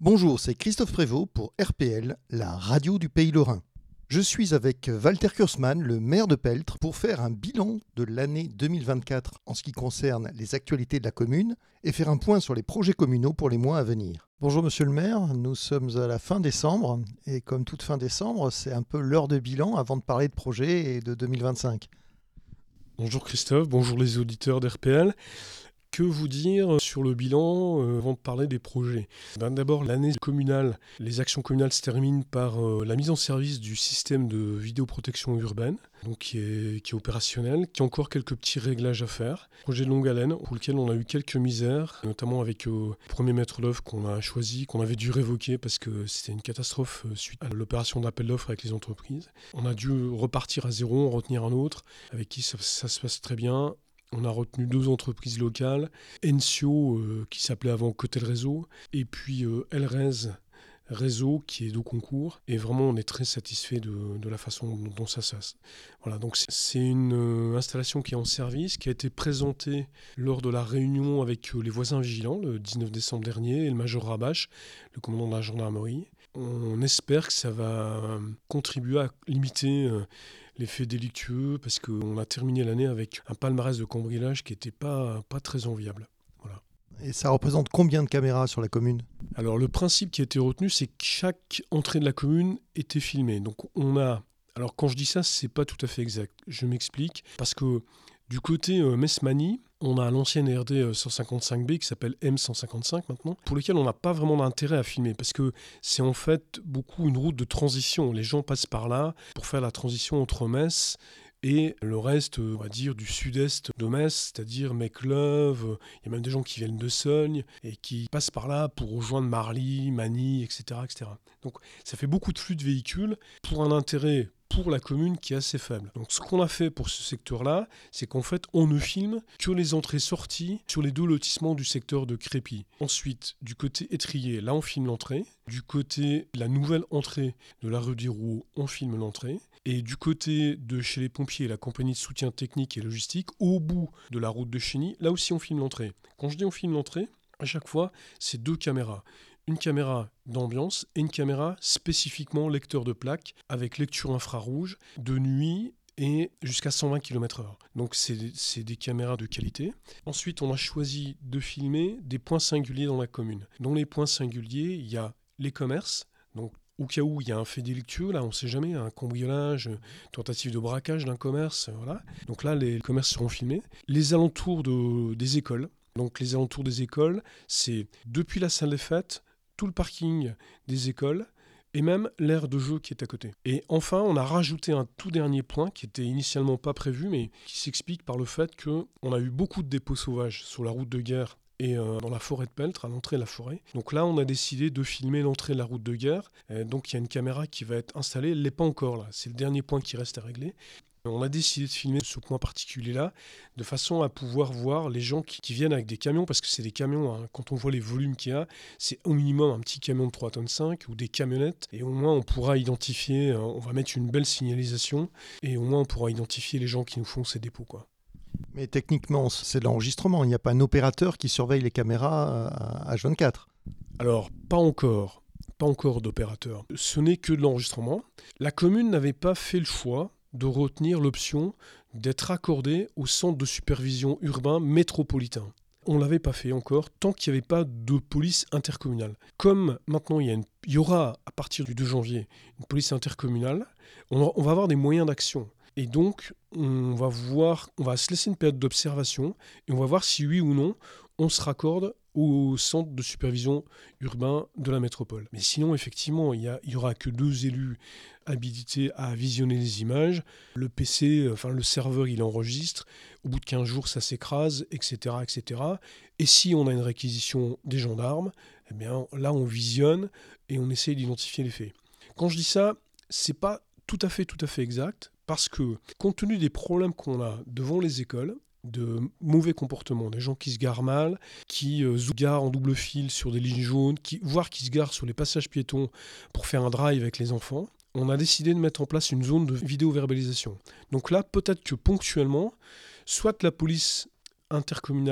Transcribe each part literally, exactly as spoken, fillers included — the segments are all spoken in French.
Bonjour, c'est Christophe Prévost pour R P L, la radio du Pays Lorrain. Je suis avec Walter Kursmann, le maire de Peltre, pour faire un bilan de l'année deux mille vingt-quatre en ce qui concerne les actualités de la commune et faire un point sur les projets communaux pour les mois à venir. Bonjour monsieur le maire, nous sommes à la fin décembre et comme toute fin décembre, c'est un peu l'heure de bilan avant de parler de projets et de deux mille vingt-cinq. Bonjour Christophe, bonjour les auditeurs d'R P L. Que vous dire sur le bilan euh, avant de parler des projets ? Ben, D'abord, l'année communale, les actions communales se terminent par euh, la mise en service du système de vidéoprotection urbaine, donc qui est, qui est opérationnel, qui a encore quelques petits réglages à faire. Projet de longue haleine pour lequel on a eu quelques misères, notamment avec euh, le premier maître d'œuvre qu'on a choisi, qu'on avait dû révoquer parce que c'était une catastrophe euh, suite à l'opération d'appel d'offres avec les entreprises. On a dû repartir à zéro, en retenir un autre, avec qui ça, ça se passe très bien. On a retenu deux entreprises locales, Ensio, euh, qui s'appelait avant Cotel Réseau, et puis euh, Elrez Réseau, qui est de concours. Et vraiment, on est très satisfait de, de la façon dont ça se passe. Voilà, donc c'est, c'est une euh, installation qui est en service, qui a été présentée lors de la réunion avec euh, les voisins vigilants, le dix-neuf décembre dernier, et le major Rabache, le commandant de la gendarmerie. On espère que ça va contribuer à limiter euh, l'effet délictueux, parce qu'on a terminé l'année avec un palmarès de cambriolage qui n'était pas, pas très enviable. Voilà. Et ça représente combien de caméras sur la commune ? Alors le principe qui a été retenu, c'est que chaque entrée de la commune était filmée. Donc on a... Alors quand je dis ça, c'est pas tout à fait exact. Je m'explique. Parce que du côté euh, Mesmani, on a l'ancienne R D cent cinquante-cinq B qui s'appelle M cent cinquante-cinq maintenant, pour lequel on n'a pas vraiment d'intérêt à filmer, parce que c'est en fait beaucoup une route de transition. Les gens passent par là pour faire la transition entre Metz et le reste, on va dire, du sud-est de Metz, c'est-à-dire Mecleuve. Il y a même des gens qui viennent de Sogne et qui passent par là pour rejoindre Marly, Magny, et cetera, et cetera. Donc ça fait beaucoup de flux de véhicules pour un intérêt pour la commune qui est assez faible. Donc ce qu'on a fait pour ce secteur-là, c'est qu'en fait, on ne filme que les entrées-sorties sur les deux lotissements du secteur de Crépy. Ensuite, du côté étrier, là on filme l'entrée. Du côté la nouvelle entrée de la rue des Rouaux, on filme l'entrée. Et du côté de chez les pompiers, la compagnie de soutien technique et logistique, au bout de la route de Chény, là aussi on filme l'entrée. Quand je dis on filme l'entrée, à chaque fois, c'est deux caméras. Une caméra d'ambiance et une caméra spécifiquement lecteur de plaques avec lecture infrarouge de nuit et jusqu'à cent vingt kilomètres heure. Donc c'est, c'est des caméras de qualité. Ensuite, on a choisi de filmer des points singuliers dans la commune. Dans les points singuliers, il y a les commerces, donc au cas où il y a un fait délictueux, là on ne sait jamais, un cambriolage, tentative de braquage d'un commerce, voilà. Donc là les commerces seront filmés. Les alentours de, des écoles, donc les alentours des écoles, c'est depuis la salle des fêtes, tout le parking des écoles et même l'aire de jeu qui est à côté. Et enfin, on a rajouté un tout dernier point qui était initialement pas prévu, mais qui s'explique par le fait qu'on a eu beaucoup de dépôts sauvages sur la route de guerre et euh, dans la forêt de Peltre, à l'entrée de la forêt. Donc là, on a décidé de filmer l'entrée de la route de guerre. Et donc il y a une caméra qui va être installée, elle n'est pas encore là, c'est le dernier point qui reste à régler. On a décidé de filmer ce point particulier-là de façon à pouvoir voir les gens qui, qui viennent avec des camions, parce que c'est des camions, hein, quand on voit les volumes qu'il y a, c'est au minimum un petit camion de trois tonnes cinq ou des camionnettes, et au moins on pourra identifier, euh, on va mettre une belle signalisation, et au moins on pourra identifier les gens qui nous font ces dépôts, quoi. Mais techniquement, c'est de l'enregistrement, il n'y a pas un opérateur qui surveille les caméras à H vingt-quatre. Alors, pas encore, pas encore d'opérateur. Ce n'est que de l'enregistrement. La commune n'avait pas fait le choix de retenir l'option d'être accordé au centre de supervision urbain métropolitain. On ne l'avait pas fait encore tant qu'il n'y avait pas de police intercommunale. Comme maintenant il y, a une, il y aura à partir du deux janvier une police intercommunale, on, on va avoir des moyens d'action. Et donc on va, voir, on va se laisser une période d'observation et on va voir si oui ou non on se raccorde au centre de supervision urbain de la métropole. Mais sinon, effectivement, il n'y aura que deux élus habilités à visionner les images. Le P C, enfin le serveur, il enregistre. Au bout de quinze jours, ça s'écrase, et cetera, et cetera. Et si on a une réquisition des gendarmes, eh bien, là, on visionne et on essaie d'identifier les faits. Quand je dis ça, c'est pas tout à fait, tout à fait exact, parce que, compte tenu des problèmes qu'on a devant les écoles, de mauvais comportements, des gens qui se garent mal, qui euh, se garent en double fil sur des lignes jaunes, qui, voire qui se garent sur les passages piétons pour faire un drive avec les enfants, on a décidé de mettre en place une zone de vidéo-verbalisation. Donc là, peut-être que ponctuellement, soit la police intercommunale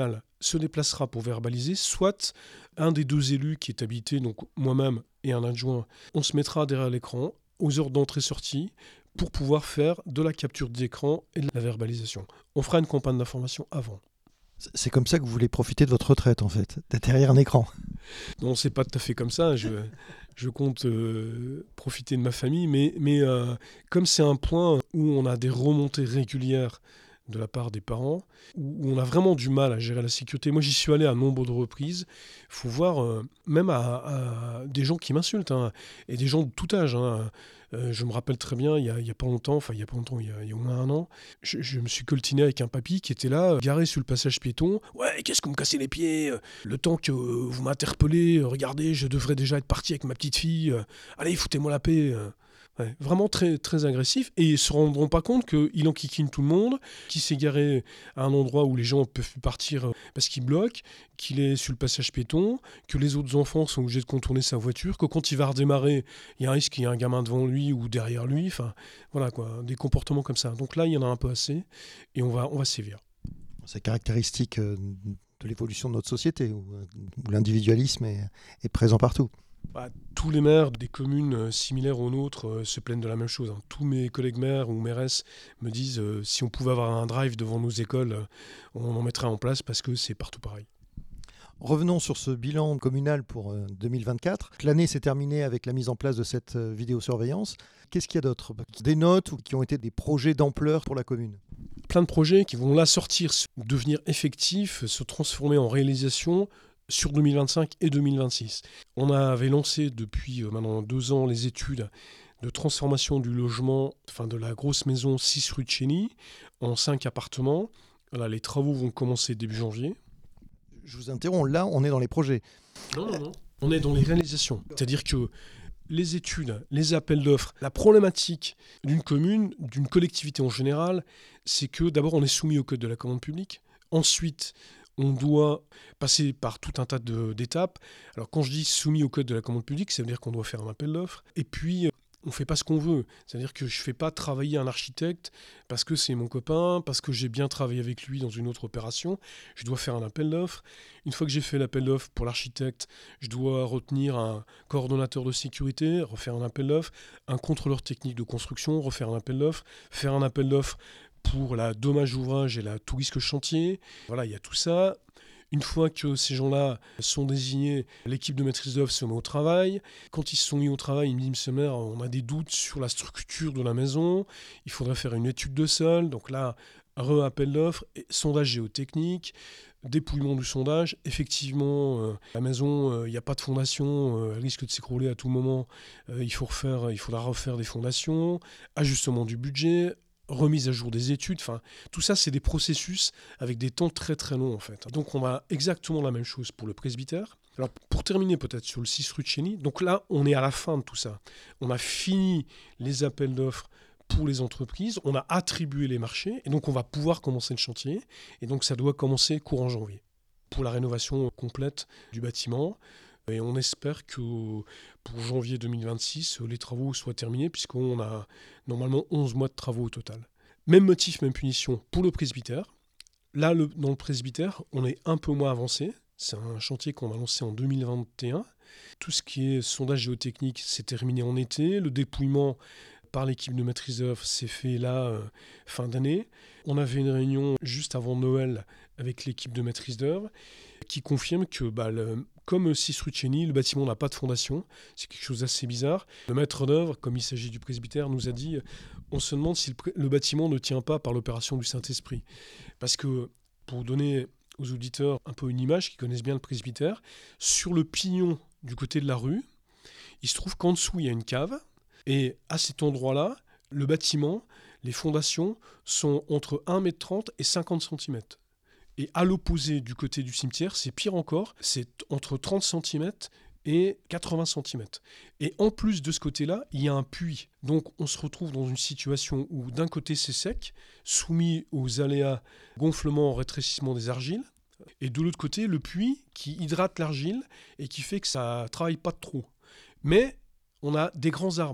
se déplacera pour verbaliser, soit un des deux élus qui est habilité, donc moi-même et un adjoint, on se mettra derrière l'écran aux heures d'entrée-sortie pour pouvoir faire de la capture d'écran et de la verbalisation. On fera une campagne d'information avant. C'est comme ça que vous voulez profiter de votre retraite, en fait, d'être derrière un écran. Non, c'est pas tout à fait comme ça. Je, je compte euh, profiter de ma famille, mais, mais euh, comme c'est un point où on a des remontées régulières de la part des parents, où on a vraiment du mal à gérer la sécurité. Moi, j'y suis allé à nombre de reprises. Il faut voir, euh, même à, à des gens qui m'insultent, hein, et des gens de tout âge. Hein. Euh, je me rappelle très bien, il y a, il y a pas longtemps, enfin il y a pas longtemps, il y a, il y a au moins un an, je, je me suis coltiné avec un papy qui était là, euh, garé sur le passage piéton. Ouais, qu'est-ce que vous me cassez les pieds? Le temps que euh, vous m'interpellez, euh, regardez, je devrais déjà être parti avec ma petite fille. Euh, allez, foutez-moi la paix. Euh. Ouais, vraiment très, très agressif, et ils ne se rendront pas compte qu'il enquiquine tout le monde, qu'il s'est garé à un endroit où les gens peuvent plus partir parce qu'il bloque, qu'il est sur le passage piéton, que les autres enfants sont obligés de contourner sa voiture, que quand il va redémarrer, il y a un risque qu'il y ait un gamin devant lui ou derrière lui, enfin voilà quoi, des comportements comme ça. Donc là, il y en a un peu assez, et on va, on va sévir. C'est caractéristique de l'évolution de notre société, où, où l'individualisme est, est présent partout. Bah, tous les maires des communes euh, similaires aux nôtres euh, se plaignent de la même chose. Hein. Tous mes collègues maires ou mairesses me disent euh, si on pouvait avoir un drive devant nos écoles, euh, on en mettrait en place parce que c'est partout pareil. Revenons sur ce bilan communal pour euh, deux mille vingt-quatre. L'année s'est terminée avec la mise en place de cette euh, vidéosurveillance. Qu'est-ce qu'il y a d'autre? Des notes ou qui ont été des projets d'ampleur pour la commune? Plein de projets qui vont là sortir, devenir effectifs, se transformer en réalisation sur deux mille vingt-cinq et deux mille vingt-six. On avait lancé depuis maintenant deux ans les études de transformation du logement, enfin de la grosse maison six rue de Chény, en cinq appartements. Là, les travaux vont commencer début janvier. Je vous interromps, là on est dans les projets. Non, non, non. On est dans les réalisations. C'est-à-dire que les études, les appels d'offres, la problématique d'une commune, d'une collectivité en général, c'est que d'abord on est soumis au code de la commande publique. Ensuite, on doit passer par tout un tas de, d'étapes. Alors quand je dis soumis au code de la commande publique, ça veut dire qu'on doit faire un appel d'offres. Et puis, on ne fait pas ce qu'on veut. C'est-à-dire que je ne fais pas travailler un architecte parce que c'est mon copain, parce que j'ai bien travaillé avec lui dans une autre opération. Je dois faire un appel d'offres. Une fois que j'ai fait l'appel d'offres pour l'architecte, je dois retenir un coordonnateur de sécurité, refaire un appel d'offres, un contrôleur technique de construction, refaire un appel d'offres, faire un appel d'offres pour la dommage ouvrage et la tout risque chantier. Voilà, il y a tout ça. Une fois que ces gens-là sont désignés, l'équipe de maîtrise d'œuvre se met au travail. Quand ils se sont mis au travail, ils me disent « Monsieur le maire, on a des doutes sur la structure de la maison. Il faudrait faire une étude de sol. » Donc là, re-appel d'offres, sondage géotechnique, dépouillement du sondage. Effectivement, euh, la maison, il euh, n'y a pas de fondation, euh, elle risque de s'écrouler à tout moment. Euh, il faut refaire, il faudra refaire des fondations, ajustement du budget, remise à jour des études, enfin, tout ça, c'est des processus avec des temps très très longs en fait. Donc on a exactement la même chose pour le presbytère. Alors pour terminer peut-être sur le six rue de Chény, donc là on est à la fin de tout ça. On a fini les appels d'offres pour les entreprises, on a attribué les marchés et donc on va pouvoir commencer le chantier et donc ça doit commencer courant janvier pour la rénovation complète du bâtiment. Et on espère que pour janvier deux mille vingt-six, les travaux soient terminés, puisqu'on a normalement onze mois de travaux au total. Même motif, même punition pour le presbytère. Là, le, dans le presbytère, on est un peu moins avancé. C'est un chantier qu'on a lancé en deux mille vingt et un. Tout ce qui est sondage géotechnique s'est terminé en été. Le dépouillement par l'équipe de maîtrise d'œuvre s'est fait là, euh, fin d'année. On avait une réunion juste avant Noël avec l'équipe de maîtrise d'œuvre qui confirme que bah, le, comme six rue de Chény, le bâtiment n'a pas de fondation. C'est quelque chose d'assez bizarre. Le maître d'œuvre, comme il s'agit du presbytère, nous a dit on se demande si le, le bâtiment ne tient pas par l'opération du Saint-Esprit. Parce que, pour donner aux auditeurs un peu une image, qui connaissent bien le presbytère, sur le pignon du côté de la rue, il se trouve qu'en dessous, il y a une cave. Et à cet endroit-là, le bâtiment, les fondations, sont entre un mètre trente et cinquante centimètres. Et à l'opposé du côté du cimetière, c'est pire encore, c'est entre trente centimètres et quatre-vingts centimètres. Et en plus de ce côté-là, il y a un puits. Donc on se retrouve dans une situation où d'un côté c'est sec, soumis aux aléas gonflement, rétrécissement des argiles, et de l'autre côté le puits qui hydrate l'argile et qui fait que ça ne travaille pas trop. Mais on a des grands arbres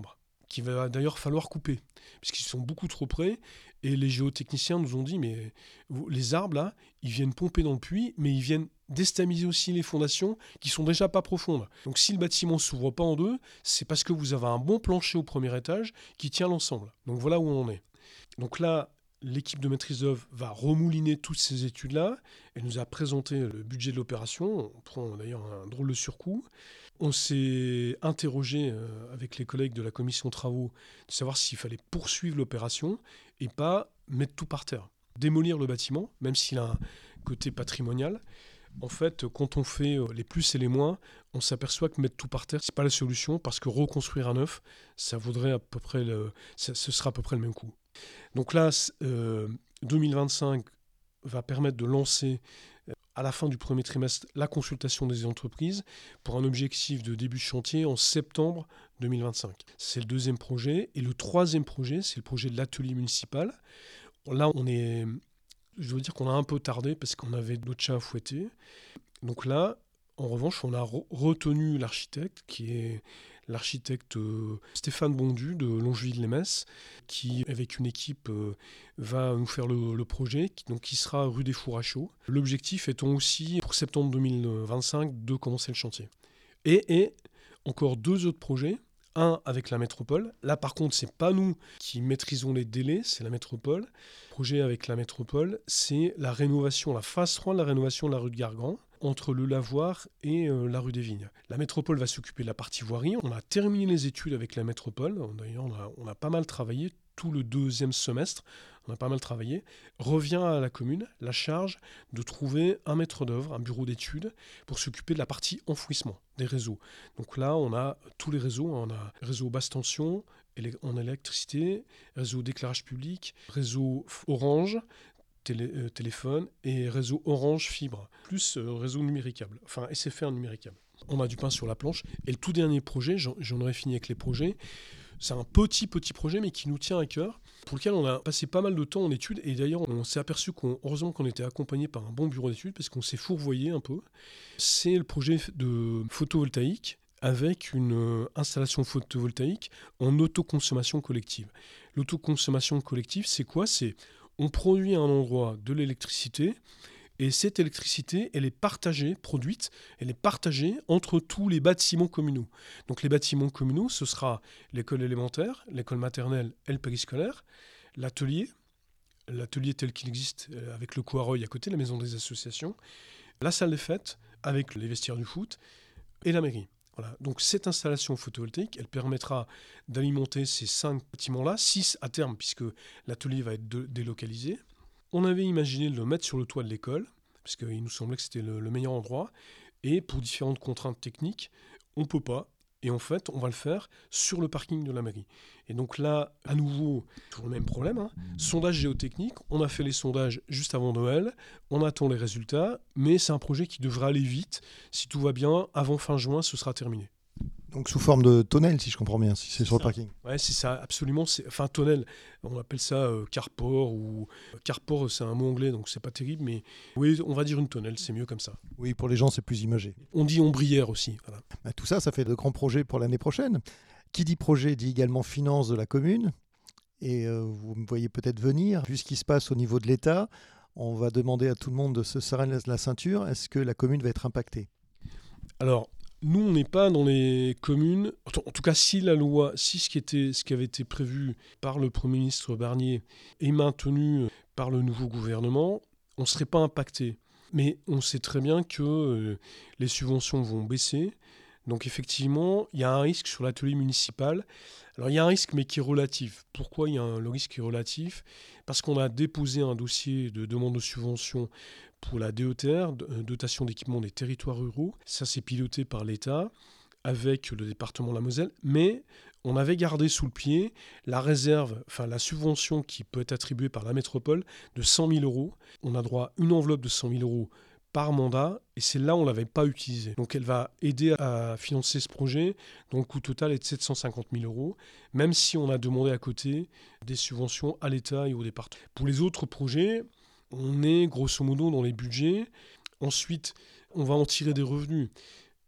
qu'il va d'ailleurs falloir couper, puisqu'ils sont beaucoup trop près. Et les géotechniciens nous ont dit, mais les arbres, là, ils viennent pomper dans le puits, mais ils viennent déstabiliser aussi les fondations qui sont déjà pas profondes. Donc si le bâtiment ne s'ouvre pas en deux, c'est parce que vous avez un bon plancher au premier étage qui tient l'ensemble. Donc voilà où on est. Donc là, l'équipe de maîtrise d'œuvre va remouliner toutes ces études-là. Elle nous a présenté le budget de l'opération. On prend d'ailleurs un drôle de surcoût. On s'est interrogé avec les collègues de la commission travaux de savoir s'il fallait poursuivre l'opération et pas mettre tout par terre. Démolir le bâtiment, même s'il a un côté patrimonial. En fait, quand on fait les plus et les moins, on s'aperçoit que mettre tout par terre, c'est pas la solution, parce que reconstruire un neuf, ça vaudrait à peu près le, ça, ce sera à peu près le même coût. Donc là, euh, deux mille vingt-cinq va permettre de lancer à la fin du premier trimestre la consultation des entreprises pour un objectif de début de chantier en septembre deux mille vingt-cinq. C'est le deuxième projet. Et le troisième projet, c'est le projet de l'atelier municipal. Là, on est, je veux dire qu'on a un peu tardé parce qu'on avait d'autres chats à fouetter. Donc là, en revanche, on a re- retenu l'architecte qui est l'architecte euh, Stéphane Bondu de Longeville-les-Metz, qui, avec une équipe, euh, va nous faire le, le projet, qui, donc, qui sera rue des Fours à Chaux. L'objectif étant aussi, pour septembre deux mille vingt-cinq, de commencer le chantier. Et, et encore deux autres projets. Un avec la métropole. Là, par contre, c'est pas nous qui maîtrisons les délais, c'est la métropole. Le projet avec la métropole, c'est la rénovation, la phase trois de la rénovation de la rue de Gargan, entre le lavoir et euh, la rue des Vignes. La métropole va s'occuper de la partie voirie. On a terminé les études avec la métropole. D'ailleurs, on a, on a pas mal travaillé tout le deuxième semestre. On a pas mal travaillé. Revient à la commune la charge de trouver un maître d'œuvre, un bureau d'études, pour s'occuper de la partie enfouissement des réseaux. Donc là, on a tous les réseaux. On a réseau basse tension en électricité, réseau d'éclairage public, réseau orange, Télé, euh, téléphone et réseau Orange Fibre, plus euh, réseau numéricable, enfin S F R numéricable. On a du pain sur la planche. Et le tout dernier projet, j'en, j'en aurais fini avec les projets, c'est un petit, petit projet, mais qui nous tient à cœur, pour lequel on a passé pas mal de temps en études. Et d'ailleurs, on s'est aperçu qu'on, heureusement qu'on était accompagné par un bon bureau d'études, parce qu'on s'est fourvoyé un peu. C'est le projet de photovoltaïque, avec une euh, installation photovoltaïque en autoconsommation collective. L'autoconsommation collective, c'est quoi ? C'est on produit à un endroit de l'électricité et cette électricité, elle est partagée, produite, elle est partagée entre tous les bâtiments communaux. Donc les bâtiments communaux, ce sera l'école élémentaire, l'école maternelle et le périscolaire, l'atelier, l'atelier tel qu'il existe avec le Coareuil à côté, la maison des associations, la salle des fêtes avec les vestiaires du foot et la mairie. Voilà. Donc cette installation photovoltaïque, elle permettra d'alimenter ces cinq bâtiments-là, six à terme, puisque l'atelier va être de- délocalisé. On avait imaginé de le mettre sur le toit de l'école, parce qu'il nous semblait que c'était le, le meilleur endroit, et pour différentes contraintes techniques, on ne peut pas. Et en fait, on va le faire sur le parking de la mairie. Et donc là, à nouveau, toujours le même problème, hein. Sondage géotechnique, on a fait les sondages juste avant Noël, on attend les résultats, mais c'est un projet qui devrait aller vite. Si tout va bien, avant fin juin, ce sera terminé. Donc sous forme de tonnelle, si je comprends bien, si c'est, c'est sur ça. le parking. Ouais, c'est ça, absolument. C'est, enfin, tonnelle, on appelle ça euh, carport, ou carport, c'est un mot anglais, donc c'est pas terrible, mais oui, on va dire une tonnelle, c'est mieux comme ça. Oui, pour les gens, c'est plus imagé. On dit ombrière aussi. Voilà. Bah, tout ça, ça fait de grands projets pour l'année prochaine. Qui dit projet dit également finance de la commune. Et euh, vous me voyez peut-être venir. Vu ce qui se passe au niveau de l'État, on va demander à tout le monde de se serrer la ceinture. Est-ce que la commune va être impactée ? Alors, nous, on n'est pas dans les communes. En tout cas, si la loi, si ce qui, était, ce qui avait été prévu par le Premier ministre Barnier est maintenu par le nouveau gouvernement, on ne serait pas impacté. Mais on sait très bien que euh, les subventions vont baisser. Donc effectivement, il y a un risque sur l'atelier municipal. Alors il y a un risque, mais qui est relatif. Pourquoi il y a un, le risque qui est relatif ? Parce qu'on a déposé un dossier de demande de subvention pour la D E T R, dotation d'équipement des territoires ruraux. Ça, c'est piloté par l'État avec le département de la Moselle. Mais on avait gardé sous le pied la réserve, enfin la subvention qui peut être attribuée par la métropole de cent mille euros. On a droit à une enveloppe de cent mille euros par mandat, et c'est là où on ne l'avait pas utilisée. Donc elle va aider à financer ce projet, dont le coût total est de sept cent cinquante mille euros, même si on a demandé à côté des subventions à l'État et au département. Pour les autres projets, on est grosso modo dans les budgets. Ensuite, on va en tirer des revenus.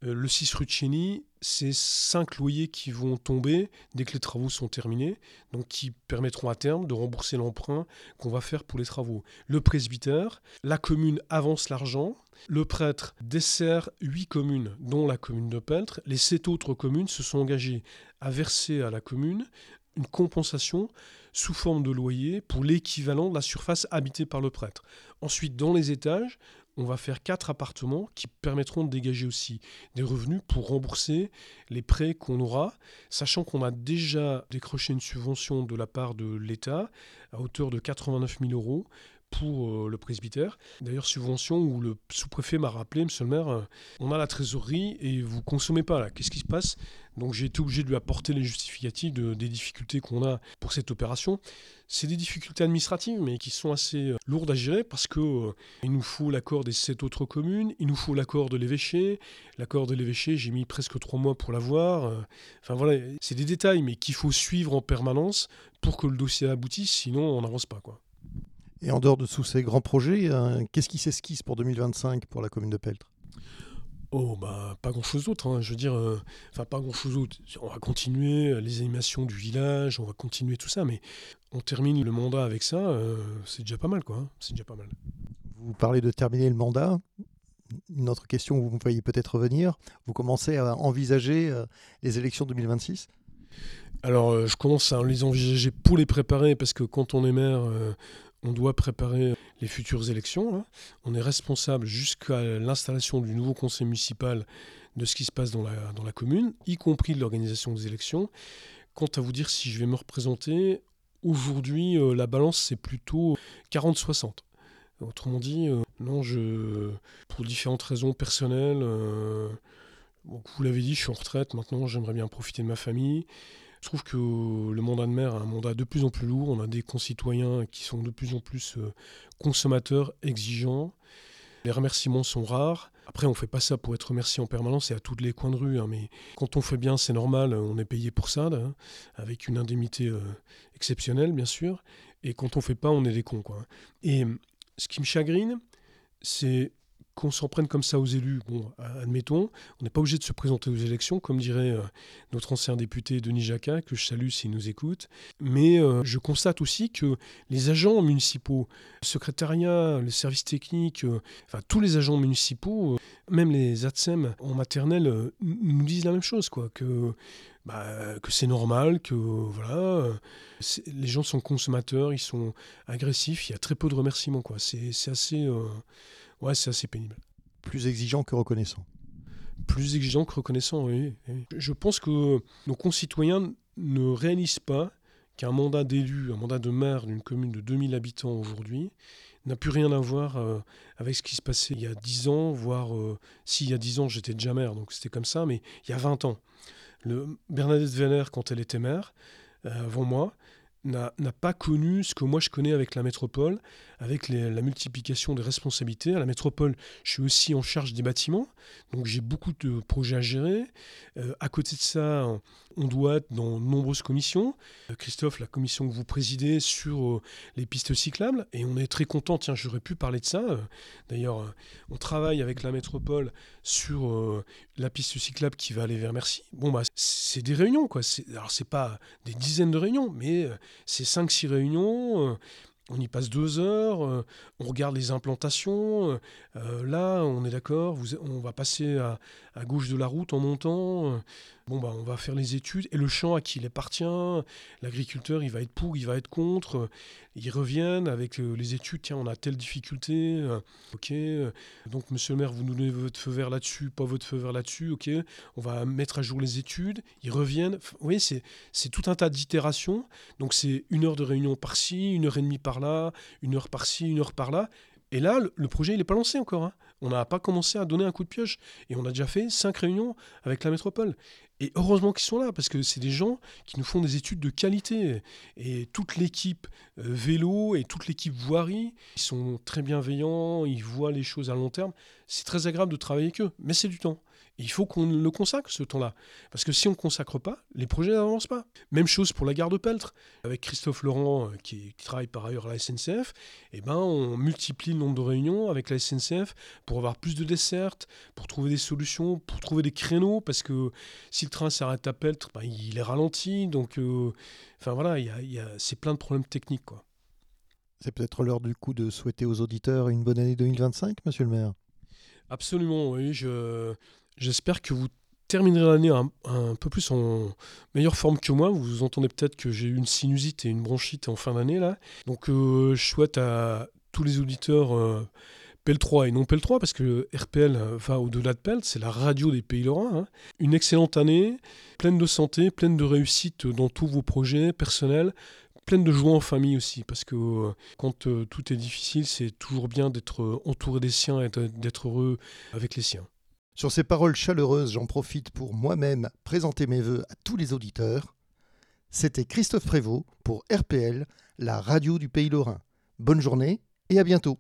Euh, le six rue de Chény, c'est cinq loyers qui vont tomber dès que les travaux sont terminés, donc qui permettront à terme de rembourser l'emprunt qu'on va faire pour les travaux. Le presbytère, la commune avance l'argent, le prêtre dessert huit communes, dont la commune de Peltre. Les sept autres communes se sont engagées à verser à la commune une compensation sous forme de loyer pour l'équivalent de la surface habitée par le prêtre. Ensuite, dans les étages, on va faire quatre appartements qui permettront de dégager aussi des revenus pour rembourser les prêts qu'on aura, sachant qu'on a déjà décroché une subvention de la part de l'État à hauteur de quatre-vingt-neuf mille euros pour euh, le presbytère. D'ailleurs, subvention où le sous-préfet m'a rappelé, monsieur le maire, euh, on a la trésorerie et vous ne consommez pas là. Qu'est-ce qui se passe ? Donc j'ai été obligé de lui apporter les justificatifs de, des difficultés qu'on a pour cette opération. C'est des difficultés administratives, mais qui sont assez euh, lourdes à gérer parce qu'il euh, nous faut l'accord des sept autres communes, il nous faut l'accord de l'évêché. L'accord de l'évêché, j'ai mis presque trois mois pour l'avoir. Euh, enfin voilà, c'est des détails, mais qu'il faut suivre en permanence pour que le dossier aboutisse, sinon on n'avance pas, quoi. Et en dehors de tous ces grands projets, euh, qu'est-ce qui s'esquisse pour deux mille vingt-cinq pour la commune de Peltre ? Oh, bah, pas grand-chose d'autre, hein. Je veux dire, euh, enfin, pas grand-chose d'autre. On va continuer les animations du village, on va continuer tout ça, mais on termine le mandat avec ça, euh, c'est déjà pas mal, quoi. Hein. C'est déjà pas mal. Vous parlez de terminer le mandat. Une autre question où vous pourriez peut-être revenir. Vous commencez à envisager euh, les élections deux mille vingt-six ? Alors, euh, je commence à les envisager pour les préparer, parce que quand on est maire, euh, on doit préparer les futures élections. Hein. On est responsable jusqu'à l'installation du nouveau conseil municipal de ce qui se passe dans la, dans la commune, y compris de l'organisation des élections. Quant à vous dire si je vais me représenter, aujourd'hui, euh, la balance, c'est plutôt quarante soixante. Autrement dit, euh, non, je, pour différentes raisons personnelles, euh, bon, vous l'avez dit, je suis en retraite, maintenant j'aimerais bien profiter de ma famille. Je trouve que le mandat de maire est un mandat de plus en plus lourd. On a des concitoyens qui sont de plus en plus consommateurs, exigeants. Les remerciements sont rares. Après, on ne fait pas ça pour être remercié en permanence et à tous les coins de rue. Hein, mais quand on fait bien, c'est normal, on est payé pour ça, là, avec une indemnité euh, exceptionnelle, bien sûr. Et quand on ne fait pas, on est des cons, quoi. Et ce qui me chagrine, c'est qu'on s'en prenne comme ça aux élus. Bon, admettons, on n'est pas obligé de se présenter aux élections, comme dirait euh, notre ancien député Denis Jacquat, que je salue s'il nous écoute. Mais euh, je constate aussi que les agents municipaux, le secrétariat, les services techniques, euh, enfin tous les agents municipaux, euh, même les A T S E M en maternelle, euh, nous disent la même chose, quoi, que, bah, que c'est normal, que voilà, c'est, les gens sont consommateurs, ils sont agressifs, il y a très peu de remerciements, quoi. C'est, c'est assez... Euh, Ouais, c'est assez pénible. Plus exigeant que reconnaissant. Plus exigeant que reconnaissant, oui, oui. Je pense que nos concitoyens ne réalisent pas qu'un mandat d'élu, un mandat de maire d'une commune de deux mille habitants aujourd'hui, n'a plus rien à voir euh, avec ce qui se passait il y a dix ans, voire, euh, si il y a dix ans j'étais déjà maire, donc c'était comme ça, mais il y a vingt ans. Le, Bernadette Veller, quand elle était maire, euh, avant moi, N'a, n'a pas connu ce que moi je connais avec la métropole, avec les, la multiplication des responsabilités. À la métropole, je suis aussi en charge des bâtiments, donc j'ai beaucoup de projets à gérer. Euh, à côté de ça, on doit être dans de nombreuses commissions. Euh, Christophe, la commission que vous présidez sur euh, les pistes cyclables, et on est très content, tiens, j'aurais pu parler de ça. Euh, d'ailleurs, euh, on travaille avec la métropole sur euh, la piste cyclable qui va aller vers Mercy. Bon, bah, c'est des réunions, quoi. C'est, alors, c'est pas des dizaines de réunions, mais... Euh, c'est cinq six réunions, euh, on y passe deux heures, euh, on regarde les implantations, euh, là on est d'accord, vous, on va passer à, à gauche de la route en montant, euh, bon bah on va faire les études, et le champ à qui il appartient, l'agriculteur il va être pour, il va être contre, euh, ils reviennent avec euh, les études, tiens on a telle difficulté, euh, ok, euh, donc monsieur le maire vous nous donnez votre feu vert là-dessus, pas votre feu vert là-dessus, ok, on va mettre à jour les études, ils reviennent, vous voyez c'est, c'est tout un tas d'itérations, donc c'est une heure de réunion par-ci, une heure et demie par-là, une heure par-ci, une heure par-là, et là le, le projet il n'est pas lancé encore, hein. On n'a pas commencé à donner un coup de pioche, et on a déjà fait cinq réunions avec la métropole. Et heureusement qu'ils sont là, parce que c'est des gens qui nous font des études de qualité. Et toute l'équipe euh, vélo et toute l'équipe voirie, ils sont très bienveillants, ils voient les choses à long terme. C'est très agréable de travailler avec eux, mais c'est du temps. Et il faut qu'on le consacre, ce temps-là. Parce que si on ne consacre pas, les projets n'avancent pas. Même chose pour la gare de Peltre. Avec Christophe Laurent, euh, qui, qui travaille par ailleurs à la S N C F, eh ben, on multiplie le nombre de réunions avec la S N C F pour avoir plus de dessertes, pour trouver des solutions, pour trouver des créneaux. Parce que si le train s'arrête à Peltre, ben, il est ralenti. Donc, euh, enfin voilà, il y a, il y a, c'est plein de problèmes techniques, quoi. C'est peut-être l'heure du coup de souhaiter aux auditeurs une bonne année deux mille vingt-cinq, monsieur le maire. Absolument, oui. Je, j'espère que vous terminerez l'année un, un peu plus en meilleure forme que moi. Vous entendez peut-être que j'ai eu une sinusite et une bronchite en fin d'année, là. Donc, euh, je souhaite à tous les auditeurs euh, P L trois et non P L trois, parce que R P L va au-delà de P L, c'est la radio des Pays Lorrains, hein. Une excellente année, pleine de santé, pleine de réussite dans tous vos projets personnels, pleine de joie en famille aussi, parce que euh, quand euh, tout est difficile, c'est toujours bien d'être euh, entouré des siens et d'être heureux avec les siens. Sur ces paroles chaleureuses, j'en profite pour moi-même présenter mes vœux à tous les auditeurs. C'était Christophe Prévost pour R P L, la radio du Pays Lorrain. Bonne journée et à bientôt.